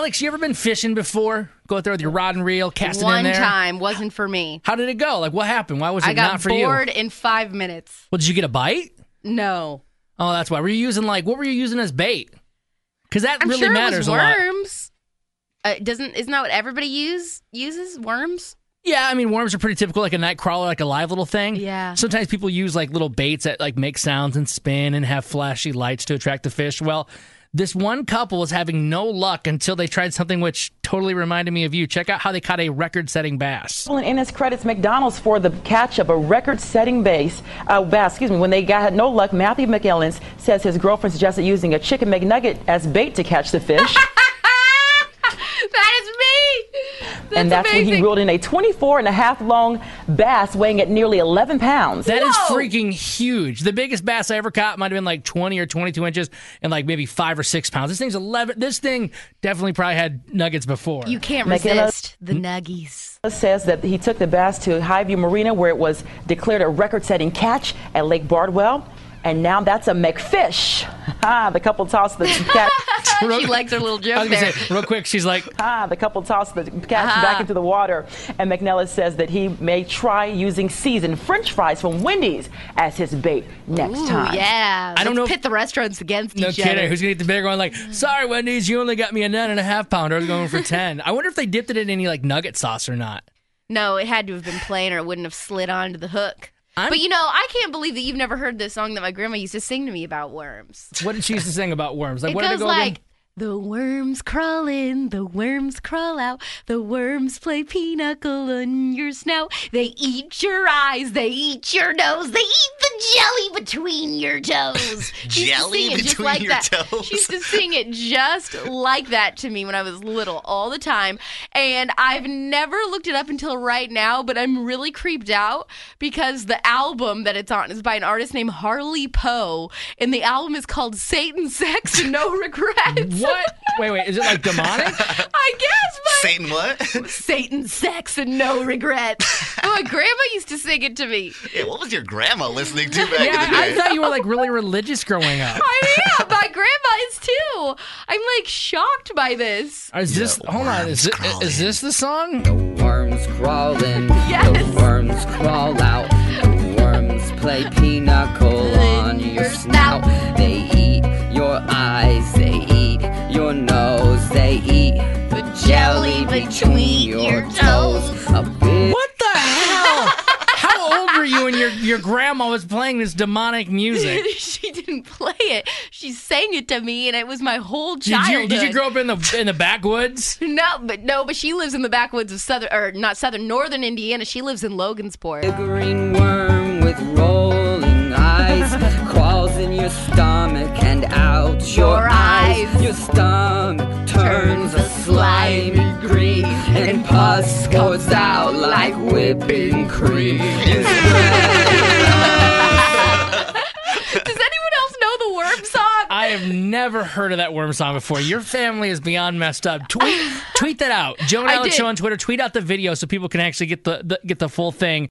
Alex, you ever been fishing before? Go out there with your rod and reel, cast it in there? One time. Wasn't for me. How did it go? Like, what happened? Why was it not for you? I got bored in 5 minutes. Well, did you get a bite? No. Oh, that's why. Were you using, what were you using as bait? Because that I'm really sure matters it was a lot. worms. Isn't that what everybody uses? Worms? Yeah, I mean, worms are pretty typical, like a night crawler, like a live little thing. Yeah. Sometimes people use like little baits that like make sounds and spin and have flashy lights to attract the fish. Well, this one couple was having no luck until they tried something which totally reminded me of you. Check out how they caught a record-setting bass. Well, Innes credits McDonald's for the catch of a record-setting bass. When they had no luck, Matthew McEllens says his girlfriend suggested using a chicken McNugget as bait to catch the fish. That is me. That's amazing. when he reeled in a 24-and-a-half long bass weighing at nearly 11 pounds. That is freaking huge. The biggest bass I ever caught might have been like 20 or 22 inches and like maybe 5 or 6 pounds. This thing's 11. This thing definitely probably had nuggets before. You can't resist the nuggies. Says that he took the bass to Highview Marina where it was declared a record-setting catch at Lake Bardwell. And now that's a McFish. The couple tossed the catch. She likes her little joke there. Say, real quick, she's like, the couple tossed the catch back into the water. And McNellis says that he may try using seasoned French fries from Wendy's as his bait next time. Yeah. I don't know. Pit the restaurants against no each kidding. other. Who's going to get the bigger one? Like, sorry, Wendy's, you only got me a 9.5 pounder. I was going for 10. I wonder if they dipped it in any like nugget sauce or not. No, it had to have been plain or it wouldn't have slid onto the hook. But I can't believe that you've never heard this song that my grandma used to sing to me about worms. What did she used to sing about worms? Like, It what did goes it go like, again? the worms crawl in, the worms crawl out, the worms play pinochle on your snout. They eat your eyes, they eat your nose, they eat the jelly between your toes. Jelly between your toes? She used to sing it just like that to me when I was little all the time. And I've never looked it up until right now, but I'm really creeped out because the album that it's on is by an artist named Harley Poe, and the album is called Satan, Sex, and No Regrets. What? Wait, is it like demonic? I guess, but Satan what? Satan, sex, and no regrets. My grandma used to sing it to me. Yeah, what was your grandma listening to back in the Yeah, I day? thought you were like really religious growing up. I am. My grandma is too. I'm like shocked by this. Is this? Hold on. Is this the song? Worms crawling, Yes. the worms crawl out, the worms play pinochle on your snout. They eat your eyes, they eat your nose, they eat the jelly between your toes. What the hell? How old were you when your grandma was playing this demonic music? She didn't play it. She sang it to me, and it was my whole childhood. Did you grow up in the backwoods? No, but she lives in the backwoods of northern Indiana. She lives in Logansport. A green worm with rolling eyes crawls in your stomach and out your eyes. Your stomach turns a slimy green, and pus goes out like whipping cream. Does anyone else know the worm song? I have never heard of that worm song before. Your family is beyond messed up. Tweet that out. Joe and I Alex did. Show on Twitter. Tweet out the video so people can actually get the full thing.